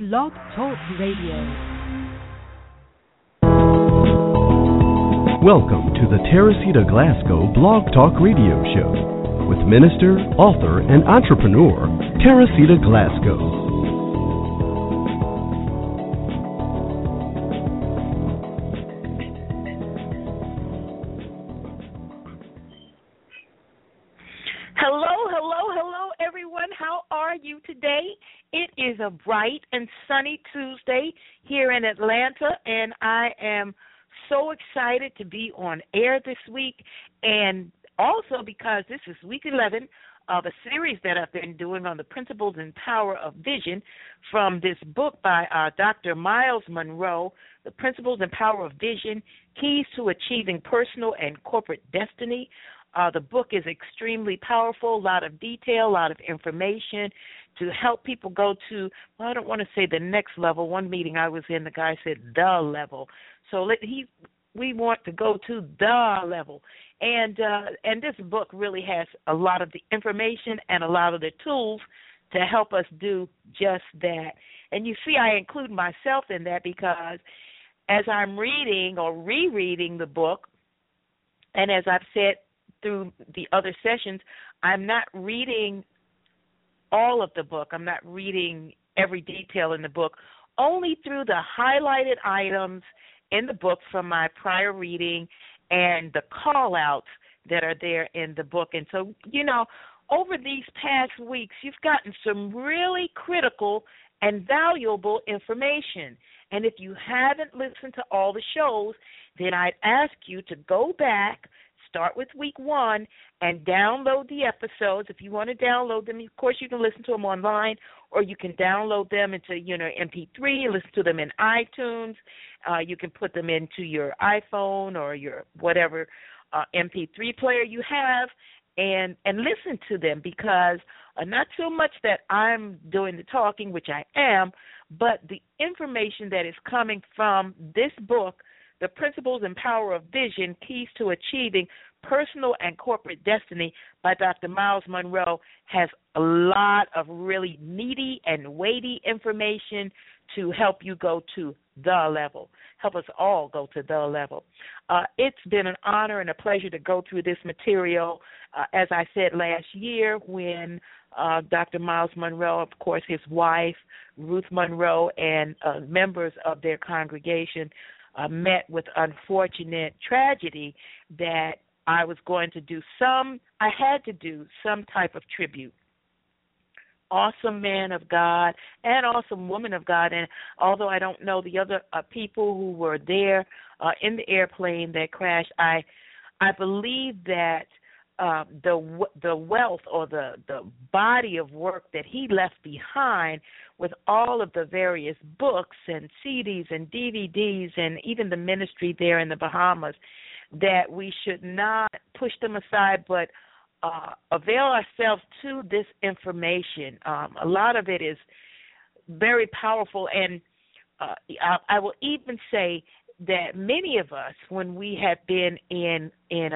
Blog Talk Radio. Welcome to the Teresita Glasgow Blog Talk Radio Show with minister, author, and entrepreneur, Teresita Glasgow. Today, it is a bright and sunny Tuesday here in Atlanta, and I am so excited to be on air this week, and also because this is week 11 of a series that I've been doing on the principles and power of vision from this book by Dr. Myles Munroe, The Principles and Power of Vision, Keys to Achieving Personal and Corporate Destiny. The book is extremely powerful, a lot of detail, a lot of information to help people go to, well, I don't want to say the next level. One meeting I was in, the guy said the level. So we want to go to the level. And this book really has a lot of the information and a lot of the tools to help us do just that. And you see, I include myself in that because as I'm reading or rereading the book, and as I've said through the other sessions, I'm not reading all of the book. I'm not reading every detail in the book, only through the highlighted items in the book from my prior reading and the call-outs that are there in the book. And so, over these past weeks, you've gotten some really critical and valuable information. And if you haven't listened to all the shows, then I'd ask you to go back, start with week 1, and download the episodes. If you want to download them, of course, you can listen to them online, or you can download them into, MP3 and listen to them in iTunes. You can put them into your iPhone or your whatever MP3 player you have and listen to them because not so much that I'm doing the talking, which I am, but the information that is coming from this book, The Principles and Power of Vision, Keys to Achieving Personal and Corporate Destiny by Dr. Myles Munroe, has a lot of really meaty and weighty information to help you go to the level, help us all go to the level. It's been an honor and a pleasure to go through this material. As I said last year when Dr. Myles Munroe, of course, his wife, Ruth Munroe, and members of their congregation met with unfortunate tragedy that I had to do some type of tribute. Awesome man of God and awesome woman of God. And although I don't know the other people who were there in the airplane that crashed, I believe that the wealth or the body of work that he left behind with all of the various books and CDs and DVDs and even the ministry there in the Bahamas, that we should not push them aside but avail ourselves to this information. A lot of it is very powerful, and I will even say that many of us, when we have been in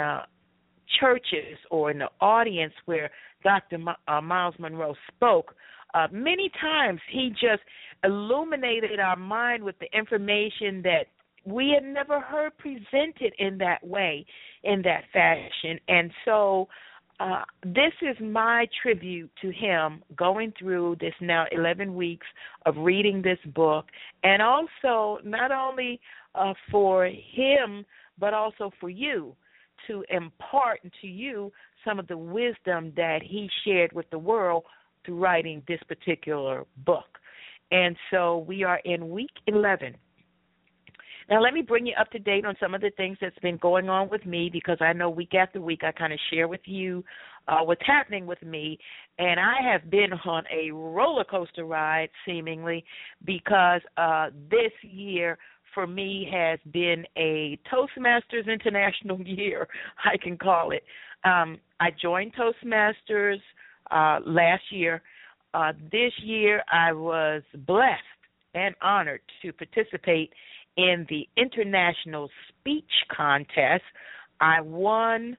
churches or in the audience where Dr. Myles Munroe spoke, many times he just illuminated our mind with the information that we had never heard presented in that way, in that fashion. And so this is my tribute to him, going through this now 11 weeks of reading this book, and also not only for him but also for you, to impart to you some of the wisdom that he shared with the world through writing this particular book. And so we are in week 11. Now, let me bring you up to date on some of the things that's been going on with me, because I know week after week I kind of share with you what's happening with me. And I have been on a roller coaster ride, seemingly, because this year for me has been a Toastmasters International year, I can call it. I joined Toastmasters last year. This year I was blessed and honored to participate in the International Speech Contest. I won,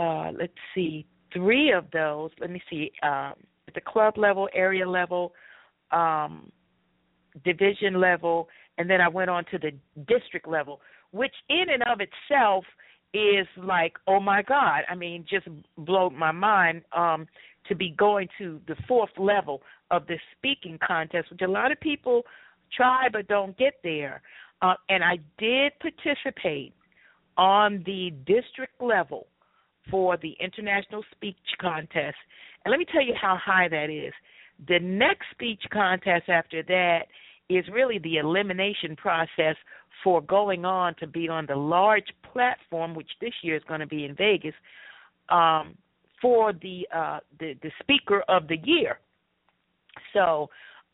3 of those. At the club level, area level, division level, and then I went on to the district level, which in and of itself is like, oh my God, I mean, just blew my mind to be going to the fourth level of this speaking contest, which a lot of people try but don't get there. And I did participate on the district level for the International Speech Contest. And let me tell you how high that is. The next speech contest after that is really the elimination process for going on to be on the large platform, which this year is going to be in Vegas, for the speaker of the year. So,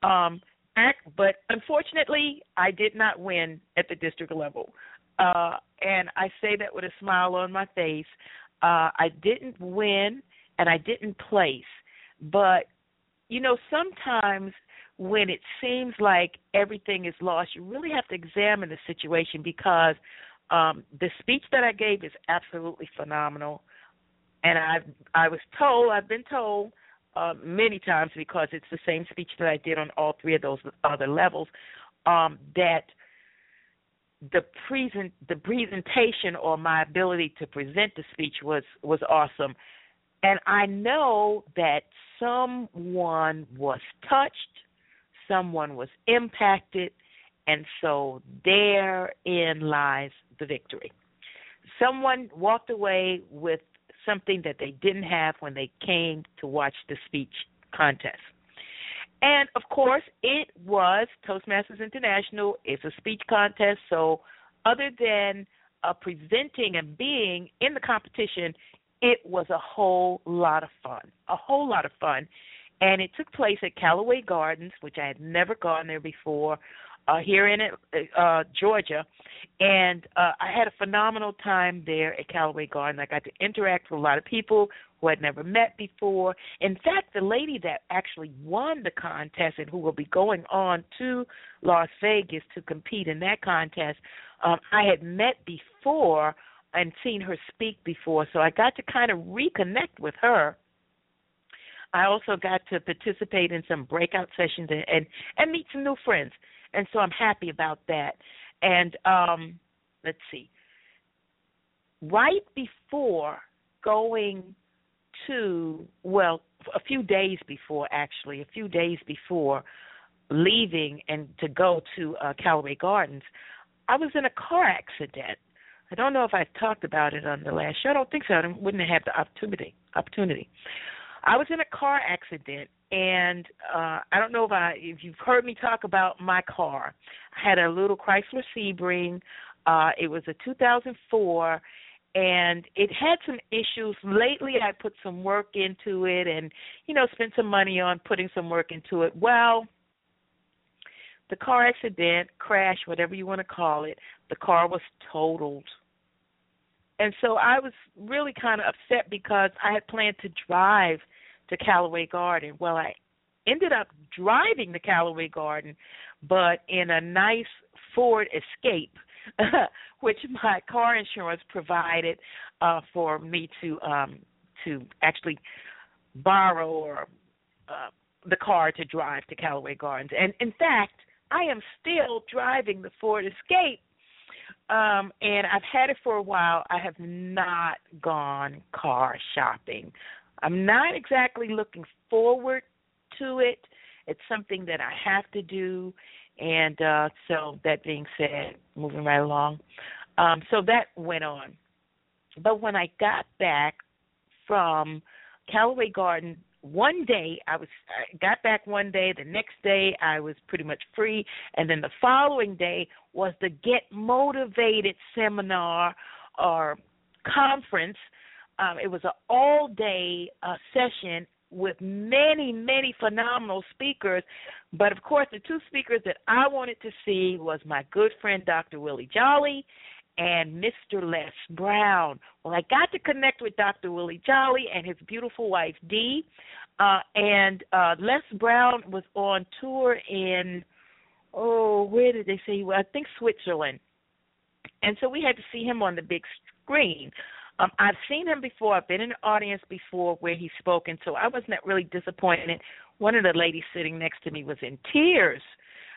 but unfortunately, I did not win at the district level. And I say that with a smile on my face. I didn't win and I didn't place. But, you know, sometimes when it seems like everything is lost, you really have to examine the situation, because the speech that I gave is absolutely phenomenal. And I've been told many times, because it's the same speech that I did on all three of those other levels, that the presentation or my ability to present the speech was awesome. And I know that someone was touched, someone was impacted, and so therein lies the victory. Someone walked away with something that they didn't have when they came to watch the speech contest. And, of course, it was Toastmasters International. It's a speech contest, so other than presenting and being in the competition, it was a whole lot of fun, And it took place at Callaway Gardens, which I had never gone there before, here in Georgia. And I had a phenomenal time there at Callaway Gardens. I got to interact with a lot of people who I'd never met before. In fact, the lady that actually won the contest and who will be going on to Las Vegas to compete in that contest, I had met before and seen her speak before, so I got to kind of reconnect with her. I also got to participate in some breakout sessions and meet some new friends, and so I'm happy about that. And let's see. Right before going to, well, a few days before leaving and to go to Callaway Gardens, I was in a car accident. I don't know if I've talked about it on the last show. I don't think so. I wouldn't have had the opportunity. I was in a car accident, and I don't know if you've heard me talk about my car. I had a little Chrysler Sebring. It was a 2004, and it had some issues. Lately, I put some work into it and, spent some money on putting some work into it. Well, the car accident, crash, whatever you want to call it, the car was totaled. And so I was really kind of upset because I had planned to drive to Callaway Garden. Well, I ended up driving to Callaway Garden, but in a nice Ford Escape, which my car insurance provided for me to actually borrow or the car to drive to Callaway Gardens. And, in fact, I am still driving the Ford Escape, and I've had it for a while. I have not gone car shopping. I'm not exactly looking forward to it. It's something that I have to do, and so that being said, moving right along. So that went on. But when I got back from Callaway Garden, one day I got back one day. The next day I was pretty much free, and then the following day was the Get Motivated seminar or conference. It was an all-day session with many, many phenomenal speakers. But, of course, the two speakers that I wanted to see was my good friend Dr. Willie Jolly and Mr. Les Brown. Well, I got to connect with Dr. Willie Jolly and his beautiful wife, Dee. And Les Brown was on tour in, where did they say he was? I think Switzerland. And so we had to see him on the big screen. I've seen him before. I've been in the audience before where he's spoken, so I wasn't really disappointed. One of the ladies sitting next to me was in tears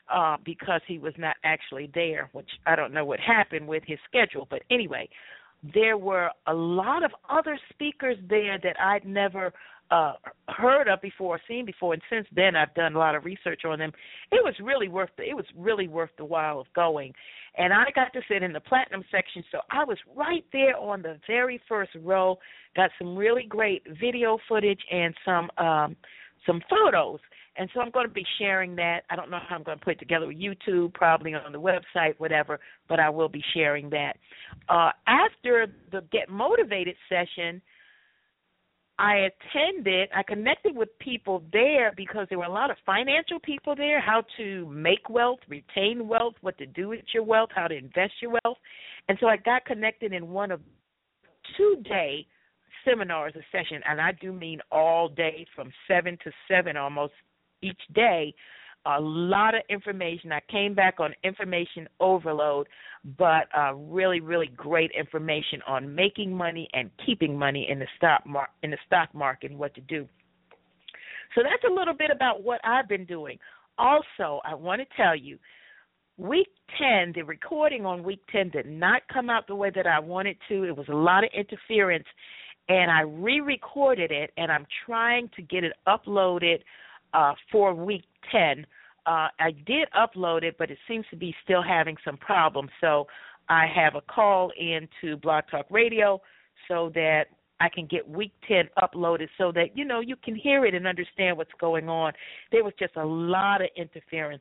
because he was not actually there, which I don't know what happened with his schedule. But anyway, there were a lot of other speakers there that I'd never heard of before, seen before, and since then I've done a lot of research on them. It was really worth the while of going, and I got to sit in the platinum section, so I was right there on the very first row. Got some really great video footage and some photos, and so I'm going to be sharing that. I don't know how I'm going to put it together with YouTube, probably on the website, whatever, but I will be sharing that. After the Get Motivated session, I connected with people there because there were a lot of financial people there, how to make wealth, retain wealth, what to do with your wealth, how to invest your wealth. And so I got connected in one of 2-day seminars, a session, and I do mean all day from 7 to 7 almost each day. A lot of information. I came back on information overload, but really, really great information on making money and keeping money in the stock market and what to do. So that's a little bit about what I've been doing. Also, I want to tell you, Week 10, the recording on Week 10 did not come out the way that I wanted to. It was a lot of interference, and I re-recorded it, and I'm trying to get it uploaded for Week 10. I did upload it, but it seems to be still having some problems. So I have a call into Blog Talk Radio so that I can get Week 10 uploaded so that, you can hear it and understand what's going on. There was just a lot of interference.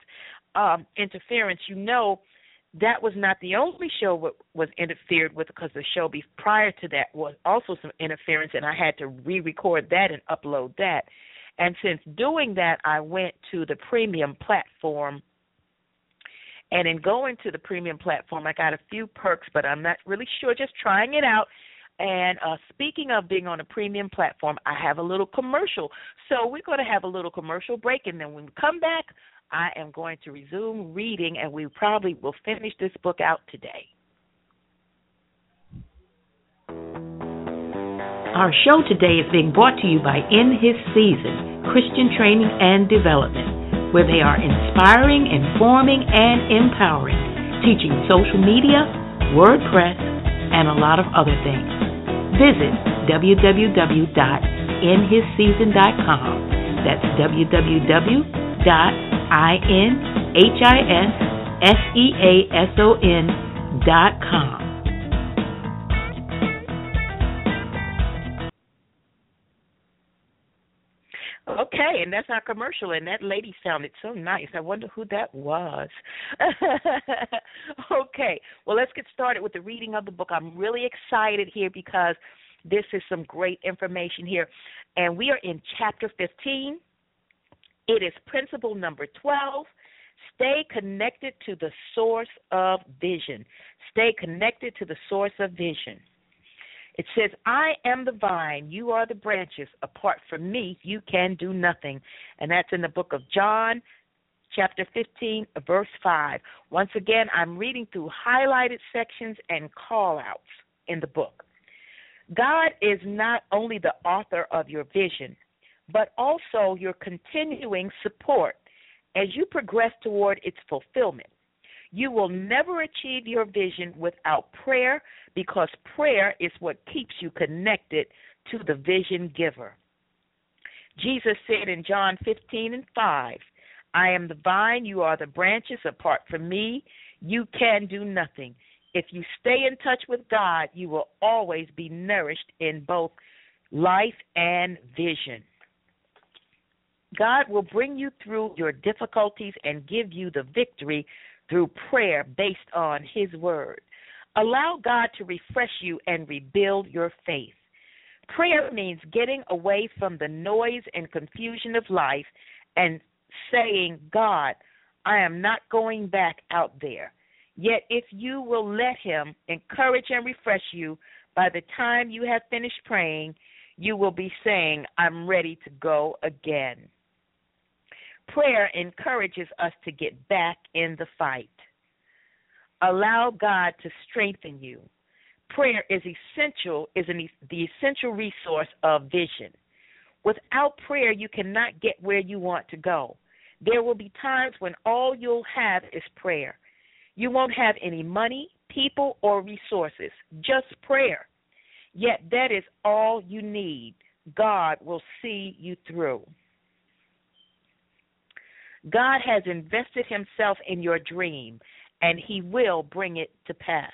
That was not the only show was interfered with, because the show prior to that was also some interference, and I had to re-record that and upload that. And since doing that, I went to the premium platform. And in going to the premium platform, I got a few perks, but I'm not really sure, just trying it out. And speaking of being on a premium platform, I have a little commercial. So we're going to have a little commercial break, and then when we come back, I am going to resume reading, and we probably will finish this book out today. Our show today is being brought to you by In His Season, Christian Training and Development, where they are inspiring, informing, and empowering, teaching social media, WordPress, and a lot of other things. Visit www.inhisseason.com. That's www.inhisseason.com. Okay, and that's our commercial, and that lady sounded so nice. I wonder who that was. Okay, well, let's get started with the reading of the book. I'm really excited here because this is some great information here, and we are in Chapter 15. It is principle number 12. Stay connected to the source of vision. Stay connected to the source of vision. It says, I am the vine, you are the branches. Apart from me, you can do nothing. And that's in the book of John, chapter 15, verse 5. Once again, I'm reading through highlighted sections and call-outs in the book. God is not only the author of your vision, but also your continuing support as you progress toward its fulfillment. You will never achieve your vision without prayer, because prayer is what keeps you connected to the vision giver. Jesus said in John 15:5, I am the vine, you are the branches. Apart from me, you can do nothing. If you stay in touch with God, you will always be nourished in both life and vision. God will bring you through your difficulties and give you the victory through prayer based on His word. Allow God to refresh you and rebuild your faith. Prayer means getting away from the noise and confusion of life and saying, God, I am not going back out there. Yet if you will let Him encourage and refresh you, by the time you have finished praying, you will be saying, I'm ready to go again. Prayer encourages us to get back in the fight. Allow God to strengthen you. Prayer is the essential resource of vision. Without prayer, you cannot get where you want to go. There will be times when all you'll have is prayer. You won't have any money, people, or resources, just prayer. Yet that is all you need. God will see you through. God has invested himself in your dream, and he will bring it to pass.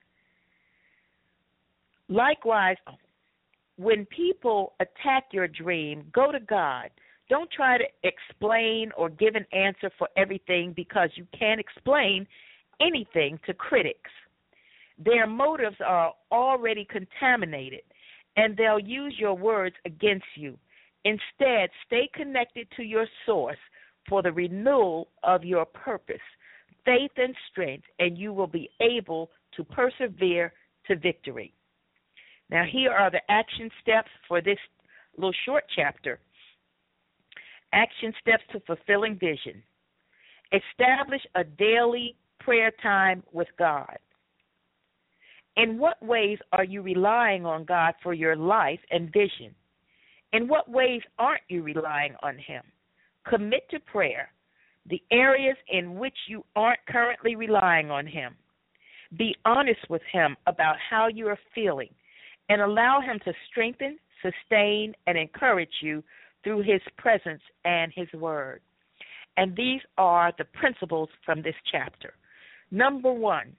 Likewise, when people attack your dream, go to God. Don't try to explain or give an answer for everything, because you can't explain anything to critics. Their motives are already contaminated, and they'll use your words against you. Instead, stay connected to your source for the renewal of your purpose, faith, and strength, and you will be able to persevere to victory. Now, here are the action steps for this little short chapter. Action steps to fulfilling vision. Establish a daily prayer time with God. In what ways are you relying on God for your life and vision? In what ways aren't you relying on him? Commit to prayer, the areas in which you aren't currently relying on him. Be honest with him about how you are feeling, and allow him to strengthen, sustain, and encourage you through his presence and his word. And these are the principles from this chapter. Number 1,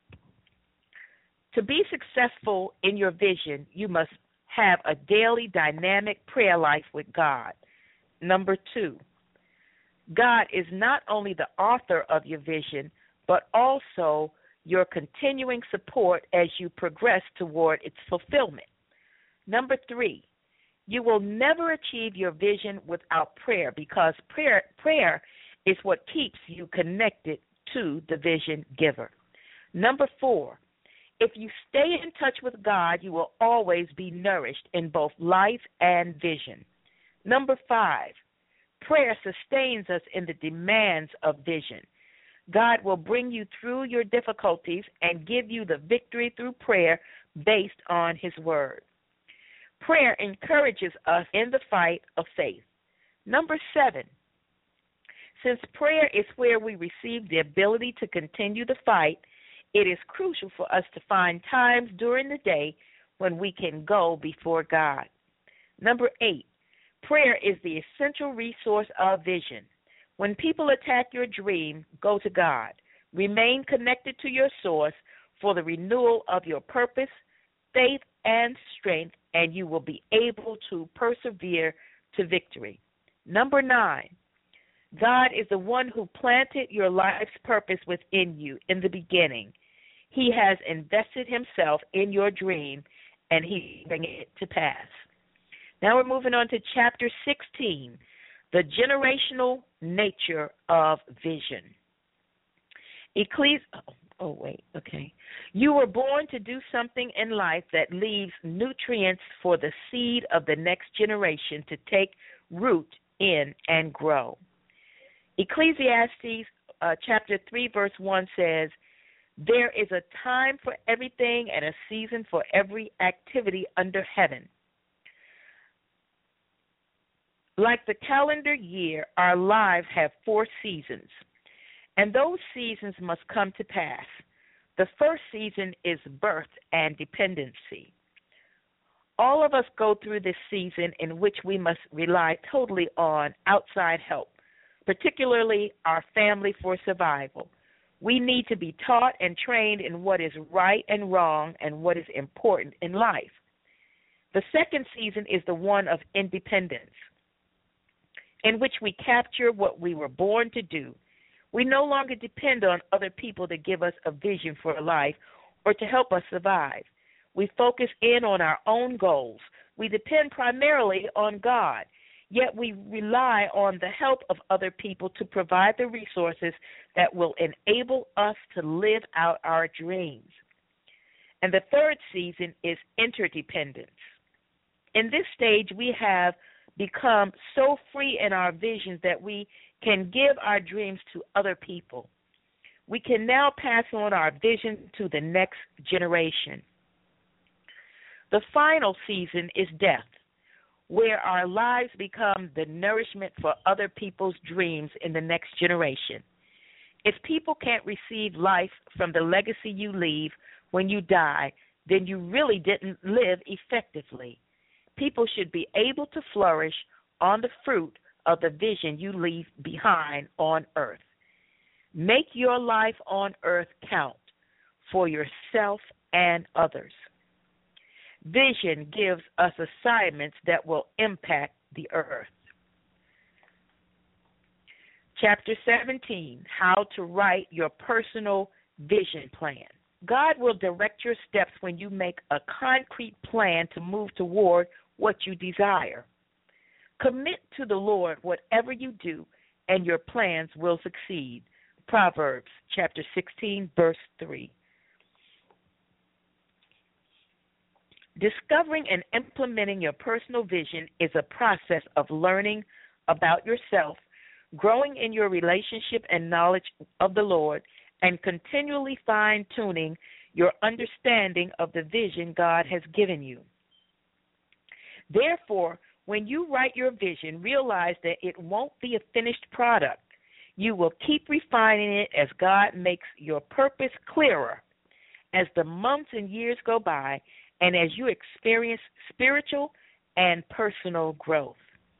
to be successful in your vision, you must have a daily dynamic prayer life with God. Number 2, God is not only the author of your vision, but also your continuing support as you progress toward its fulfillment. Number 3, you will never achieve your vision without prayer, because prayer is what keeps you connected to the vision giver. Number 4, if you stay in touch with God, you will always be nourished in both life and vision. Number 5, prayer sustains us in the demands of vision. God will bring you through your difficulties and give you the victory through prayer based on his word. Prayer encourages us in the fight of faith. Number 7, since prayer is where we receive the ability to continue the fight, it is crucial for us to find times during the day when we can go before God. Number 8, prayer is the essential resource of vision. When people attack your dream, go to God. Remain connected to your source for the renewal of your purpose, faith, and strength, and you will be able to persevere to victory. Number 9, God is the one who planted your life's purpose within you in the beginning. He has invested himself in your dream, and he's bringing it to pass. Now we're moving on to chapter 16, the generational nature of vision. You were born to do something in life that leaves nutrients for the seed of the next generation to take root in and grow. Ecclesiastes chapter 3, verse 1 says, "There is a time for everything and a season for every activity under heaven." Like the calendar year, our lives have 4 seasons, and those seasons must come to pass. The first season is birth and dependency. All of us go through this season in which we must rely totally on outside help, particularly our family, for survival. We need to be taught and trained in what is right and wrong and what is important in life. The second season is the one of independence, in which we capture what we were born to do. We no longer depend on other people to give us a vision for life or to help us survive. We focus in on our own goals. We depend primarily on God, yet we rely on the help of other people to provide the resources that will enable us to live out our dreams. And the third season is interdependence. In this stage, we have become so free in our visions that we can give our dreams to other people. We can now pass on our vision to the next generation. The final season is death. where our lives become the nourishment for other people's dreams in the next generation. If people can't receive life from the legacy you leave when you die, then you really didn't live effectively. People should be able to flourish on the fruit of the vision you leave behind on earth. Make your life on earth count for yourself and others. Vision gives us assignments that will impact the earth. Chapter 17, How to Write Your Personal Vision Plan. God will direct your steps when you make a concrete plan to move toward what you desire. Commit to the Lord whatever you do, and your plans will succeed. Proverbs chapter 16, verse 3. Discovering and implementing your personal vision is a process of learning about yourself, growing in your relationship and knowledge of the Lord, and continually fine-tuning your understanding of the vision God has given you. Therefore, when you write your vision, realize that it won't be a finished product. You will keep refining it as God makes your purpose clearer as the months and years go by and as you experience spiritual and personal growth.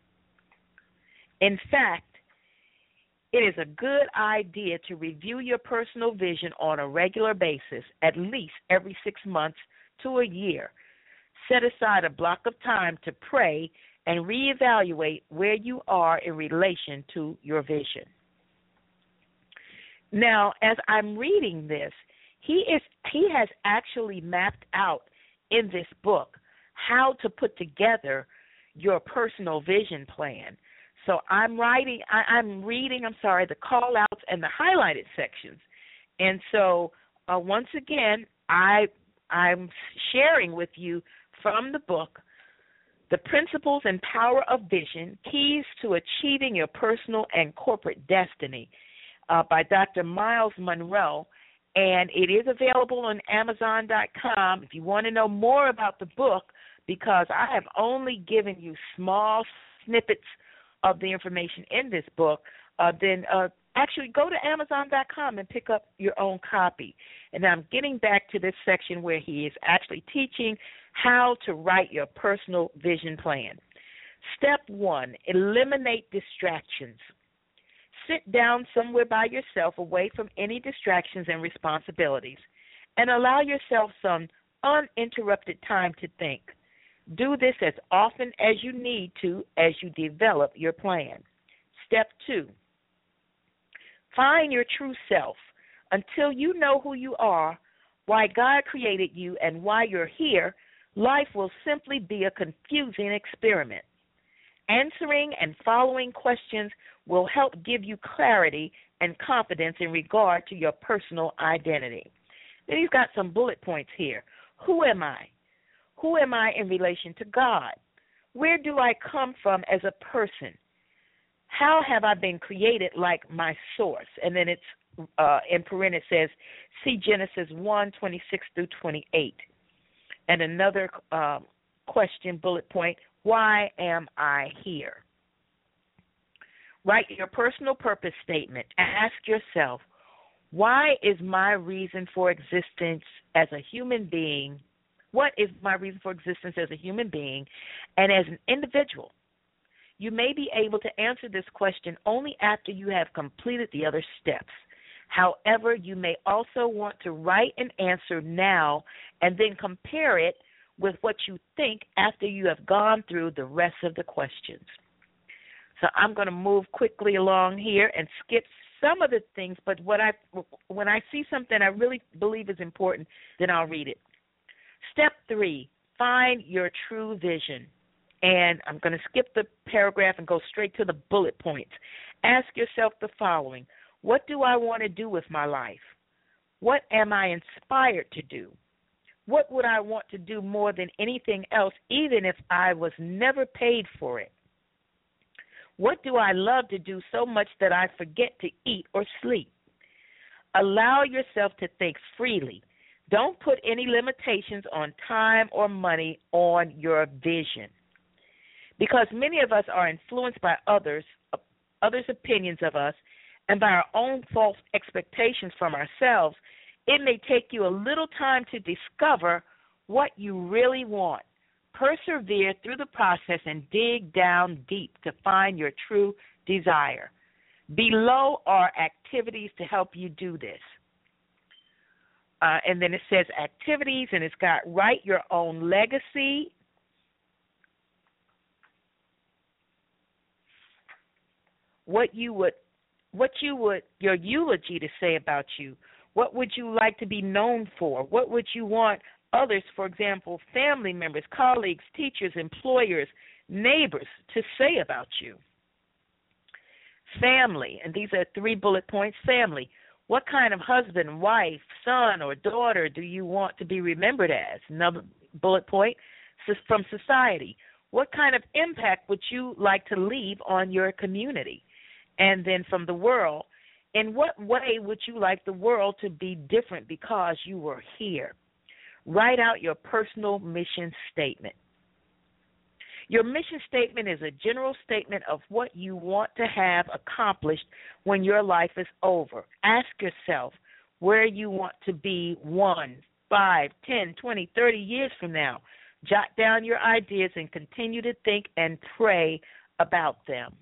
In fact, it is a good idea to review your personal vision on a regular basis, at least every 6 months to a year. Set aside a block of time to pray and reevaluate where you are in relation to your vision. Now, as I'm reading this, he has actually mapped out in this book how to put together your personal vision plan. So I'm reading the call-outs and the highlighted sections. And so once again, I'm sharing with you from the book, The Principles and Power of Vision, Keys to Achieving Your Personal and Corporate Destiny by Dr. Miles Monroe. And it is available on Amazon.com if you want to know more about the book, because I have only given you small snippets of the information in this book, then actually go to Amazon.com and pick up your own copy. And I'm getting back to this section where he is actually teaching how to write your personal vision plan. Step 1, eliminate distractions. Sit down somewhere by yourself away from any distractions and responsibilities, and allow yourself some uninterrupted time to think. Do this as often as you need to as you develop your plan. Step 2, find your true self. Until you know who you are, why God created you, and why you're here, life will simply be a confusing experiment. Answering and following questions will help give you clarity and confidence in regard to your personal identity. Then he's got some bullet points here. Who am I? Who am I in relation to God? Where do I come from as a person? How have I been created like my source? And then it's in parentheses says, see Genesis 1:26-28. And another question, bullet point, why am I here? Write your personal purpose statement. Ask yourself, why is my reason for existence as a human being? What is my reason for existence as a human being and as an individual? You may be able to answer this question only after you have completed the other steps. However, you may also want to write an answer now and then compare it with what you think after you have gone through the rest of the questions. So I'm going to move quickly along here and skip some of the things, but when I see something I really believe is important, then I'll read it. Step 3, find your true vision. And I'm going to skip the paragraph and go straight to the bullet points. Ask yourself the following. What do I want to do with my life? What am I inspired to do? What would I want to do more than anything else, even if I was never paid for it? What do I love to do so much that I forget to eat or sleep? Allow yourself to think freely. Don't put any limitations on time or money on your vision. Because many of us are influenced by others' opinions of us and by our own false expectations from ourselves, it may take you a little time to discover what you really want. Persevere through the process and dig down deep to find your true desire. Below are activities to help you do this. And then it says activities, and it's got write your own legacy. Your eulogy to say about you. What would you like to be known for? What would you want others, for example, family members, colleagues, teachers, employers, neighbors, to say about you? Family, and these are 3 bullet points. Family. What kind of husband, wife, son, or daughter do you want to be remembered as? Another bullet point. From society. What kind of impact would you like to leave on your community? And then from the world, in what way would you like the world to be different because you were here? Write out your personal mission statement. Your mission statement is a general statement of what you want to have accomplished when your life is over. Ask yourself where you want to be 1, 5, 10, 20, 30 years from now. Jot down your ideas and continue to think and pray about them.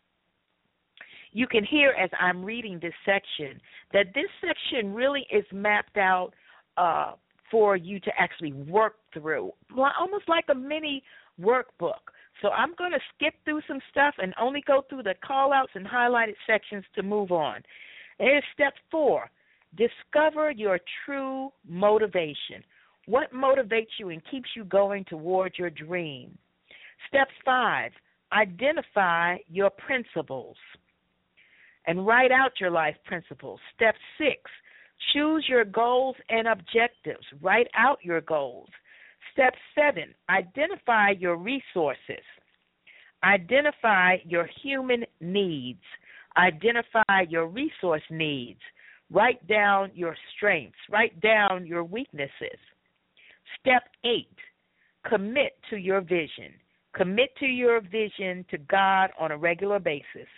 You can hear as I'm reading this section that this section really is mapped out for you to actually work through, almost like a mini workbook. So I'm going to skip through some stuff and only go through the call-outs and highlighted sections to move on. Here's step 4. Discover your true motivation. What motivates you and keeps you going toward your dream? Step 5. Identify your principles and write out your life principles. Step 6. Choose your goals and objectives. Write out your goals. Step 7, identify your resources. Identify your human needs. Identify your resource needs. Write down your strengths. Write down your weaknesses. Step 8, commit to your vision. Commit to your vision to God on a regular basis.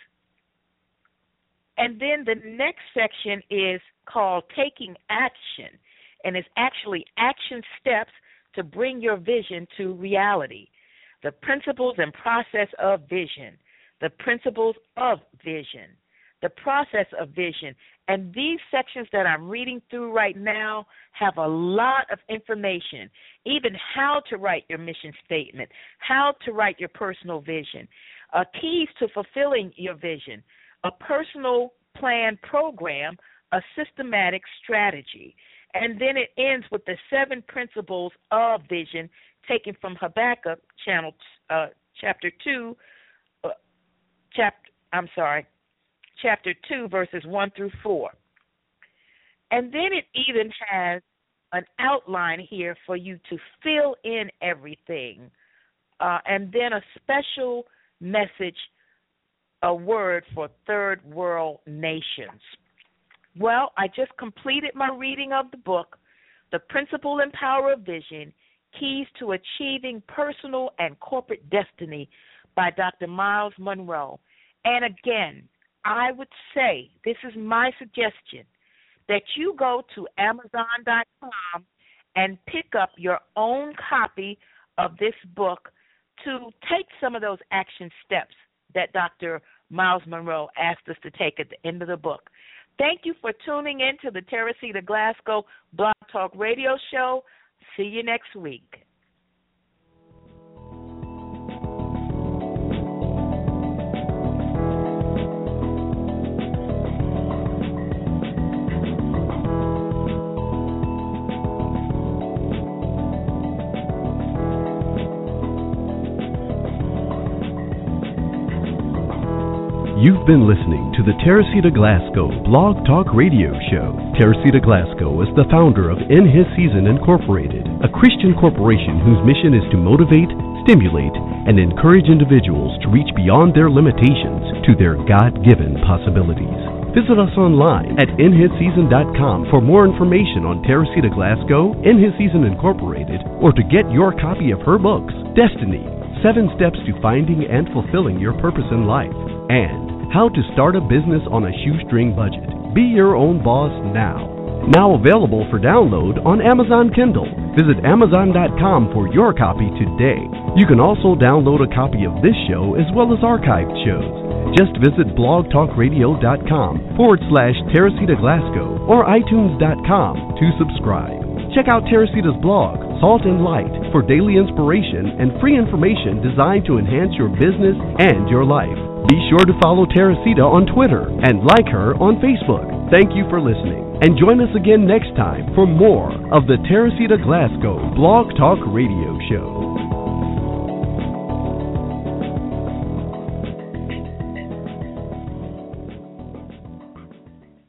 And then the next section is called Taking Action, and it's actually action steps to bring your vision to reality. The principles and process of vision. The principles of vision. The process of vision. And these sections that I'm reading through right now have a lot of information, even how to write your mission statement, how to write your personal vision, keys to fulfilling your vision, a personal plan program, a systematic strategy. And then it ends with the 7 principles of vision taken from Habakkuk chapter 2, verses 1 through 4. And then it even has an outline here for you to fill in everything, and then a special message, a word for third world nations. Well, I just completed my reading of the book, The Principle and Power of Vision, Keys to Achieving Personal and Corporate Destiny by Dr. Myles Munroe. And again, I would say, this is my suggestion, that you go to Amazon.com and pick up your own copy of this book to take some of those action steps that Dr. Myles Munroe asked us to take at the end of the book. Thank you for tuning in to the Teresita Glasgow Blog Talk Radio Show. See you next week. You've been listening to the Teresita Glasgow Blog Talk Radio Show. Teresita Glasgow is the founder of In His Season Incorporated, a Christian corporation whose mission is to motivate, stimulate, and encourage individuals to reach beyond their limitations to their God-given possibilities. Visit us online at inhisseason.com for more information on Teresita Glasgow, In His Season Incorporated, or to get your copy of her books, Destiny, 7 steps to finding and fulfilling your purpose in life, and how to start a business on a shoestring budget. Be your own boss now. Now available for download on Amazon Kindle. Visit Amazon.com for your copy today. You can also download a copy of this show as well as archived shows. Just visit blogtalkradio.com/Teresita Glasgow or iTunes.com to subscribe. Check out Teresita's blog, Salt and Light, for daily inspiration and free information designed to enhance your business and your life. Be sure to follow Teresita on Twitter and like her on Facebook. Thank you for listening, and join us again next time for more of the Teresita Glasgow Blog Talk Radio Show.